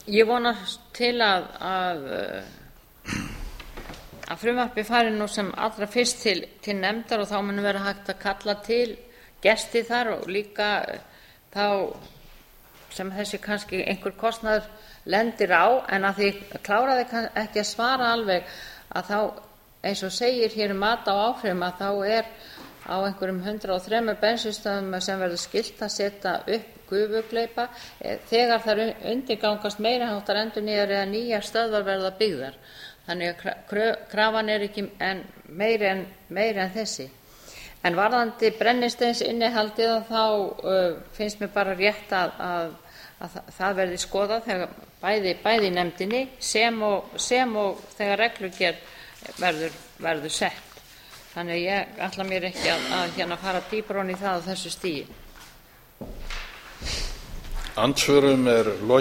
ég vonast til að frumvarpið fari nú sem allra fyrst til nefndar og þá mun vera hægt að kalla til gesti þar og líka þá sem þessi kannski einhver kostnaður lendir á, en að því kláraði ekki að svara alveg að þá eins og segir hér mat á áhrifum að þá á einhverjum 103 bensínstöðvum sem verður skylt að setja upp gufugleypa þegar þær undirgangast meiri háttar endurnýjar eða nýjar stöðvar verða byggðar. Þannig að krafan ekki meiri en þessi. En varðandi brennisteinsinnihaldið þá finnst mér bara rétt að það verði skoðað þegar bæði í nefndinni sem og þegar reglugerð verður sett. Þannig að ég ætla mér ekki að hérna fara dýpra ofan í það á þessu stigi. Andsvörum lokið.